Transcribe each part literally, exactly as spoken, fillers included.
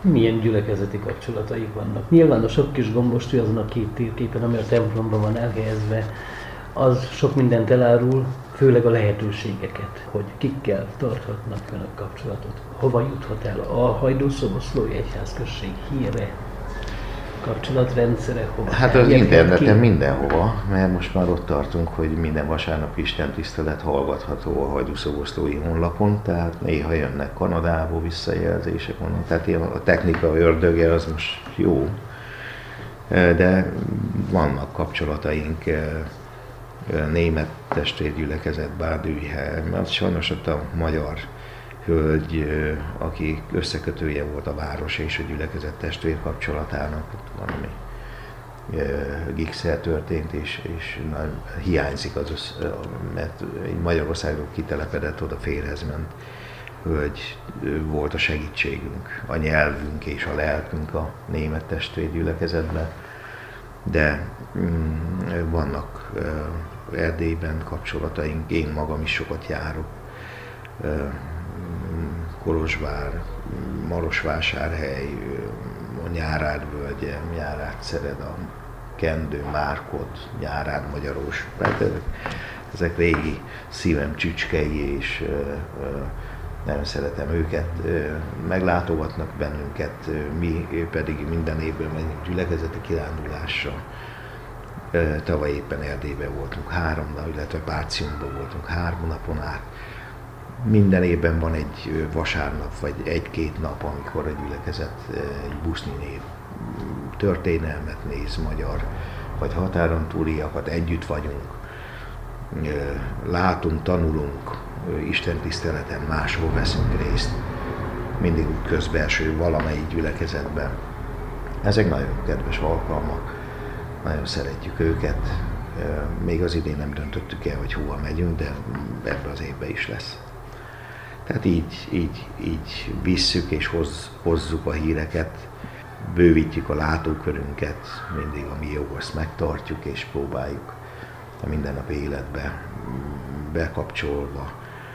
Milyen gyülekezeti kapcsolataik vannak? Nyilván a sok kis gombostű azon a két térképen, ami a templomban van elhelyezve, az sok mindent elárul, főleg a lehetőségeket, hogy kikkel tarthatnak önök kapcsolatot, hova juthat el a Hajdú-szoboszlói egyházközség híre, kapcsolatrendszere, hova Hát az interneten mindenhova, mert most már ott tartunk, hogy minden vasárnap istentisztelet hallgatható a Hajdú-szoboszlói honlapon, tehát néha jönnek Kanadából visszajelzések onnan, tehát a technika ördöge az most jó, de vannak kapcsolataink német testvérgyülekezet Bádügyhe, mert sajnos ott a magyar hölgy, aki összekötője volt a város és a gyülekezet testvér kapcsolatának, ott valami gigszer történt, és, és na, hiányzik az, össze, mert Magyarországról kitelepedett, oda férhez ment hölgy volt a segítségünk, a nyelvünk és a lelkünk a német testvérgyülekezetben, de mm, vannak uh, Erdélyben kapcsolataink, én magam is sokat járok, uh, Kolozsvár, Marosvásárhely, a Nyárád völgye, Nyárád Szered, a Kendő, Márkod, Nyárád Magyarós, hát ezek régi szívem csücskei, és uh, uh, nagyon szeretem őket, meglátogatnak bennünket, mi pedig minden évben megyünk gyülekezeti kirándulásra. Tavaly éppen Erdélyben voltunk három nap, illetve Bárciumban voltunk három napon át. Minden évben van egy vasárnap, vagy egy-két nap, amikor a gyülekezet egy buszniné történelmet néz, magyar, vagy határon túliakat, együtt vagyunk, látunk, tanulunk, Isten tiszteleten máshol veszünk részt, mindig úgy közbelső valamelyik gyülekezetben. Ezek nagyon kedves alkalmak, nagyon szeretjük őket. Még az idén nem döntöttük el, hogy hova megyünk, de ebbe az évben is lesz. Tehát így, így, így visszük és hoz, hozzuk a híreket, bővítjük a látókörünket, mindig ami jó, azt megtartjuk és próbáljuk a mindennapi életbe bekapcsolva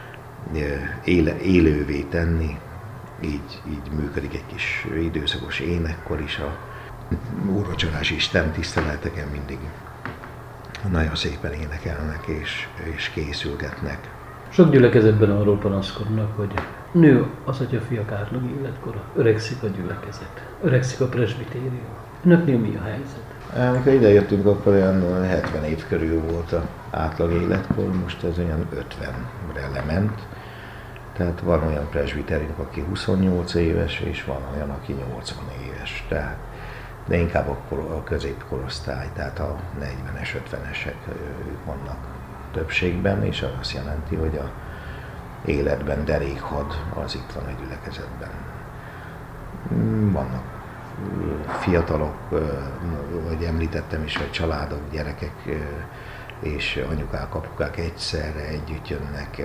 éle, élővé tenni. Így, így működik egy kis időszakos énekkor is a úrvacsorás Isten tiszteleteken, mindig nagyon szépen énekelnek és, és készülgetnek. Sok gyülekezetben arról panaszkodnak, hogy nő az atya-fiak átlag életkora, öregszik a gyülekezet, öregszik a presbitérium. Önöknél mi a helyzet? Amikor ide jöttünk, akkor olyan hetven év körül volt az átlag életkor, most ez olyan ötvenre lement. Tehát van olyan presbiterünk, aki huszonnyolc éves, és van olyan, aki nyolcvan éves. Tehát, de inkább a, a középkorosztály, tehát a negyvenes, ötvenesek ők vannak többségben, és az azt jelenti, hogy a életben derékhad az itt van a gyülekezetben. Vannak fiatalok, vagy említettem is, hogy családok, gyerekek és anyukák, apukák egyszerre együtt jönnek.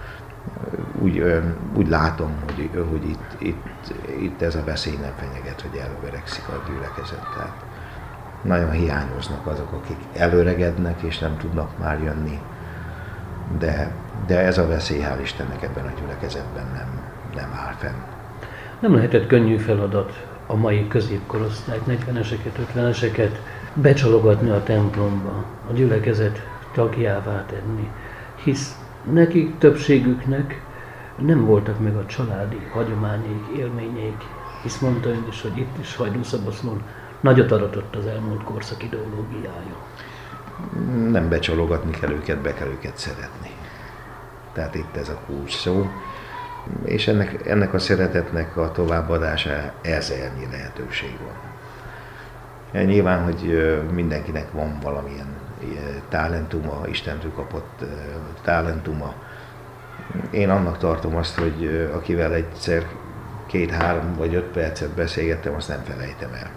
Úgy, úgy látom, hogy, hogy itt, itt, itt ez a veszély nem fenyeget, hogy előregszik a gyülekezet. Tehát nagyon hiányoznak azok, akik előregednek és nem tudnak már jönni, de, de ez a veszély, hál' Istennek, ebben a gyülekezetben nem, nem áll fenn. Nem lehetett könnyű feladat a mai középkorosztályt, negyveneseket, ötveneseket becsalogatni a templomba, a gyülekezet tagjává tenni, hisz nekik, többségüknek nem voltak meg a családi hagyományaik, élményeik, hisz mondta ön is, hogy itt is Hajdú-szoboszlón nagyot aratott az elmúlt korszak ideológiája. Nem becsalogatni kell őket, be kell őket szeretni. Tehát itt ez a kulcs szó. És ennek, ennek a szeretetnek a továbbadása ezernyi lehetőség van. Nyilván, hogy mindenkinek van valamilyen talentuma, Istentől kapott talentuma. Én annak tartom azt, hogy akivel egyszer két-három vagy öt percet beszélgettem, azt nem felejtem el.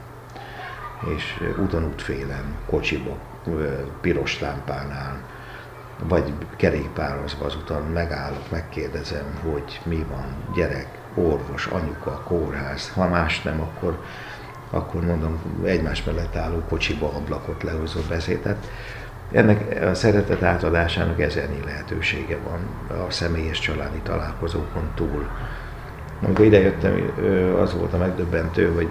És úton útfélen, kocsiba, piros lámpánál, vagy kerékpározva az uton megállok, megkérdezem, hogy mi van, gyerek, orvos, anyuka, kórház, ha más nem, akkor, akkor mondom, egymás mellett álló kocsiba ablakot lehozó beszéd. Tehát ennek a szeretet átadásának ezernyi lehetősége van a személyes családi találkozókon túl. Amikor idejöttem, az volt a megdöbbentő, hogy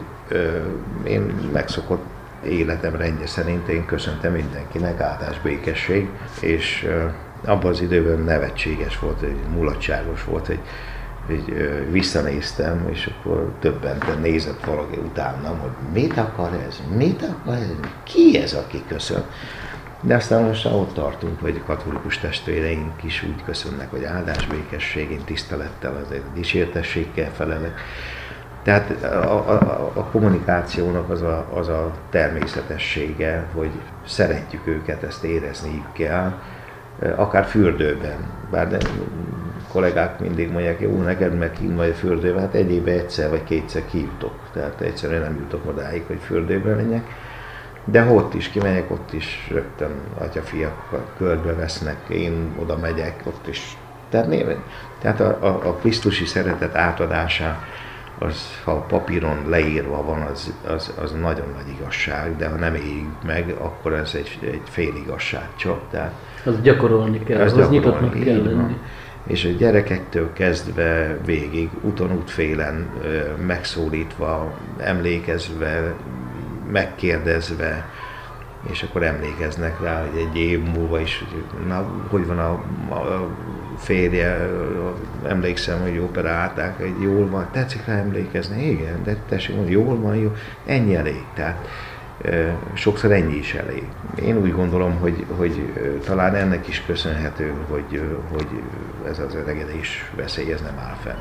én megszokott életem rendje szerint én köszöntem mindenkinek, áldás, békesség, és abban az időben nevetséges volt, hogy mulatságos volt, hogy, hogy visszanéztem, és akkor többenten nézett valaki utánam, hogy mit akar ez, mit akar ez, ki ez, aki köszön. De aztán most ott tartunk, hogy katolikus testvéreink is úgy köszönnek, hogy áldás, békesség, én tisztelettel, azért dicsértességgel felelek. Tehát a, a, a kommunikációnak az a, az a természetessége, hogy szeretjük őket, ezt érezniük kell, akár fürdőben. Bár de kollégák mindig mondják, jó, neked meg kint vagy a fürdőben, hát egy évben egyszer vagy kétszer kijutok. Tehát egyszerűen nem jutok odáig, hogy fürdőben menjek. De ott is kimegyek, ott is rögtön atyafiak körbe vesznek, én oda megyek, ott is. Tehát, tehát a, a, a krisztusi szeretet átadása, az, ha a papíron leírva van, az, az, az nagyon nagy igazság, de ha nem éljük meg, akkor ez egy, egy fél igazság csak. Tehát az gyakorolni kell, az, az nyitottnak kell lenni. És a gyerekektől kezdve végig, úton útfélen megszólítva, emlékezve, megkérdezve, és akkor emlékeznek rá, hogy egy év múlva is, na, hogy van a, a férje, emlékszem, hogy operálták, hogy jól van, tetszik rá emlékezni? Igen, de tessék, hogy jól van, jó, ennyi elég. Tehát e, sokszor ennyi is elég. Én úgy gondolom, hogy, hogy talán ennek is köszönhető, hogy, hogy ez az öregedés veszély, ez nem áll fenn.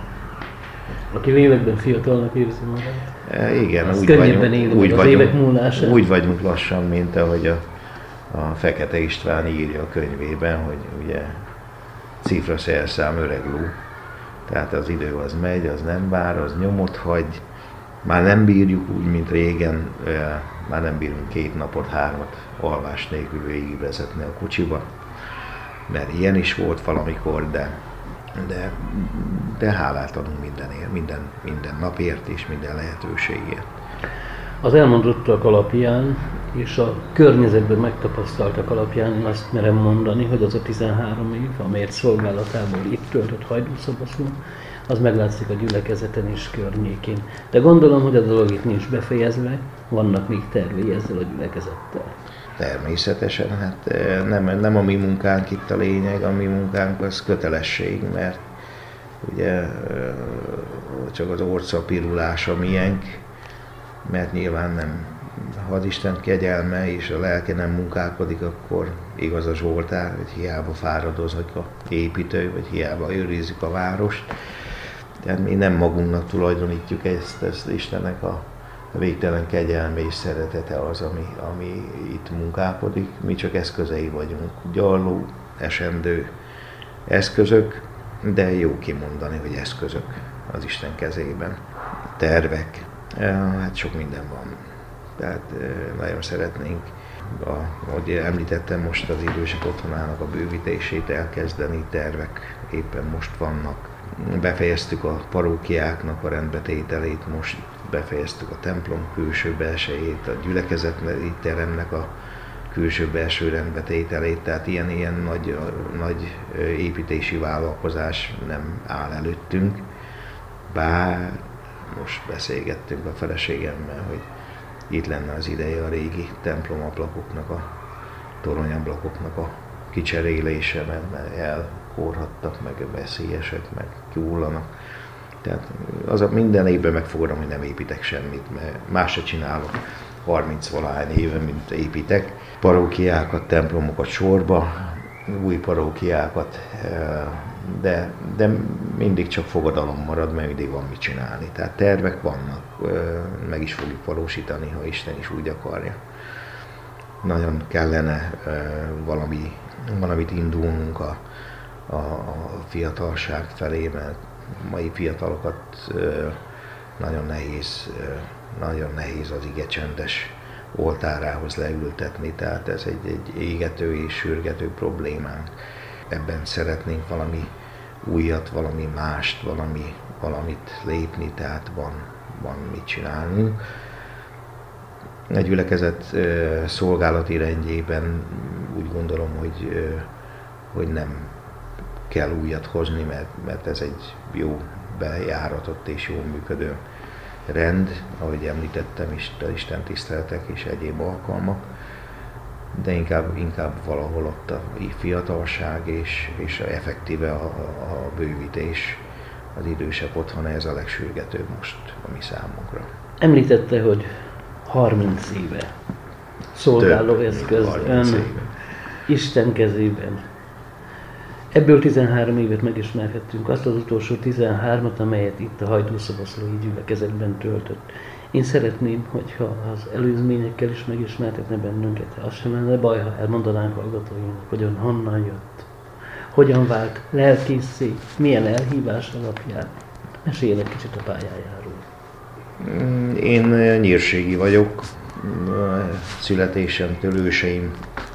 Aki lélekben fiatalnak érzi magát. E, igen, az úgy vagyunk, éli, úgy, az vagyunk, évek múlásán. úgy vagyunk lassan, mint ahogy a, a Fekete István írja a könyvében, hogy ugye cifra szerszám öreg ló. Tehát az idő az megy, az nem vár, az nyomot hagy. Már nem bírjuk úgy, mint régen, már nem bírunk két napot, hármat alvás nélkül végigvezetni a kocsiba. Mert ilyen is volt valamikor, de, de, de hálát adunk mindenért, minden, minden napért és minden lehetőségért. Az elmondottak alapján és a környezetben megtapasztaltak alapján én azt merem mondani, hogy az a tizenhárom év, amelyet szolgálatából itt töltött Hajdúszobaszon, az meglátszik a gyülekezeten és környékén. De gondolom, hogy a dolog itt nincs befejezve, vannak még tervei ezzel a gyülekezettel. Természetesen, hát nem, nem a mi munkánk itt a lényeg, a mi munkánk az kötelesség, mert ugye csak az orca pirulása miénk, mert nyilván nem, ha az Isten kegyelme és a lelke nem munkálkodik, akkor igaz a Zsoltár, hogy hiába fáradozik a építő, vagy hiába őrizzük a várost. Tehát mi nem magunknak tulajdonítjuk ezt, ezt Istennek a végtelen kegyelme és szeretete az, ami, ami itt munkálkodik. Mi csak eszközei vagyunk, gyarló, esendő eszközök, de jó kimondani, hogy eszközök az Isten kezében. Tervek, hát sok minden van. Tehát nagyon szeretnénk, a, ahogy említettem, most az idősek otthonának a bővítését elkezdeni, tervek éppen most vannak. Befejeztük a parókiáknak a rendbetételét, most befejeztük a templom külső belsejét, a gyülekezeti teremnek a külső belső rendbetételét, tehát ilyen, ilyen nagy, nagy építési vállalkozás nem áll előttünk, bár most beszélgettünk a feleségemmel, hogy itt lenne az ideje a régi templomablakoknak, a toronyablakoknak a kicserélése, mert elkorhattak, meg veszélyesek, meg kihullanak. Tehát az a minden évben megfogadom, hogy nem építek semmit, mert más se csinálok harminc-valahány éve, mint építek. Parókiákat, templomokat sorba, új parókiákat, de, de mindig csak fogadalom marad, mert mindig van mit csinálni. Tehát tervek vannak, meg is fogjuk valósítani, ha Isten is úgy akarja. Nagyon kellene valami, valamit indulnunk a, a, a fiatalság felé, mert mai fiatalokat nagyon nehéz, nagyon nehéz az ige csendes oltárához leültetni, tehát ez egy, egy égető és sürgető problémánk. Ebben szeretnénk valami újat, valami mást, valami, valamit lépni, tehát van, van mit csinálnunk. A gyülekezet szolgálati rendjében úgy gondolom, hogy, hogy nem kell újat hozni, mert, mert ez egy jó bejáratott és jól működő rend, ahogy említettem is, Isten tiszteletek és egyéb alkalmak, de inkább, inkább valahol ott a fiatalság és, és effektíve a, a bővítés, az idősebb otthon, ez a legsürgetőbb most a mi számunkra. Említette, hogy harminc éve szolgáló eszköz ön Isten kezében. Ebből tizenhárom évet megismerhettünk, azt az utolsó tizenhármat, amelyet itt a Hajdúszoboszlói gyülekezetben töltött. Én szeretném, hogyha az előzményekkel is megismertetne bennünket, az sem lenne baj, ha elmondanánk hallgatóinknak, hogyan honnan jött, hogyan vált lelkészé, milyen elhívás alapján. Mesélj egy kicsit a pályájáról. Én nyírségi vagyok, születésemtől őseim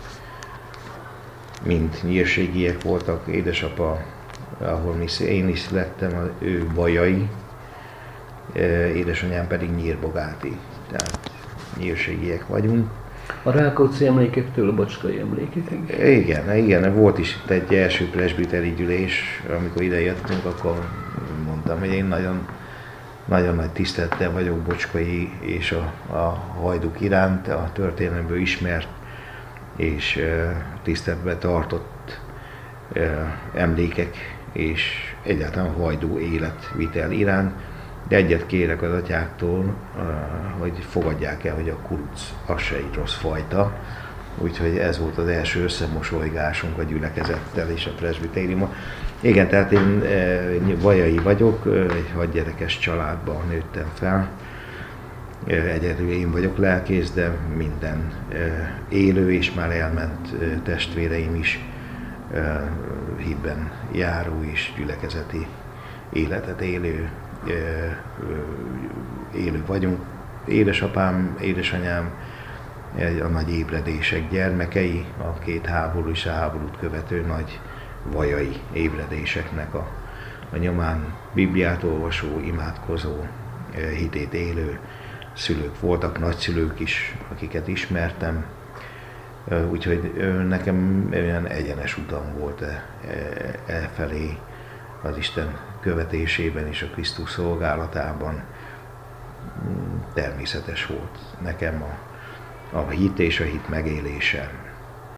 mind nyírségiek voltak, édesapa, ahol én is születtem, ő bajai, édesanyám pedig nyírbogáti, tehát nyírségiek vagyunk. A Rákóczi emlékektől a Bocskai emlékekig? Igen, igen, volt is itt egy első presbiteri gyűlés, amikor ide jöttünk, akkor mondtam, hogy én nagyon, nagyon nagy tisztelettel vagyok Bocskai és a, a Hajduk iránt, a történelemből ismert és uh, tiszteletben tartott uh, emlékek és egyáltalán a Hajdú életvitel iránt. De egyet kérek az atyáktól, uh, hogy fogadják el, hogy a kuruc az se egy rossz fajta. Úgyhogy ez volt az első összemosolygásunk a gyülekezettel és a presbitériummal. Igen, tehát én uh, vajai vagyok, uh, egy hatgyerekes családban nőttem fel. Egyedül én vagyok lelkész, de minden élő és már elment testvéreim is hitben járó és gyülekezeti életet élő, élő vagyunk. Édesapám, édesanyám a nagy ébredések gyermekei, a két háború és a háborút követő nagy vajai ébredéseknek a, a nyomán bibliát olvasó, imádkozó, hitét élő szülők voltak, nagyszülők is, akiket ismertem, úgyhogy nekem olyan egyenes utam volt e, e, e felé az Isten követésében és a Krisztus szolgálatában. Természetes volt nekem a, a hit és a hit megélése.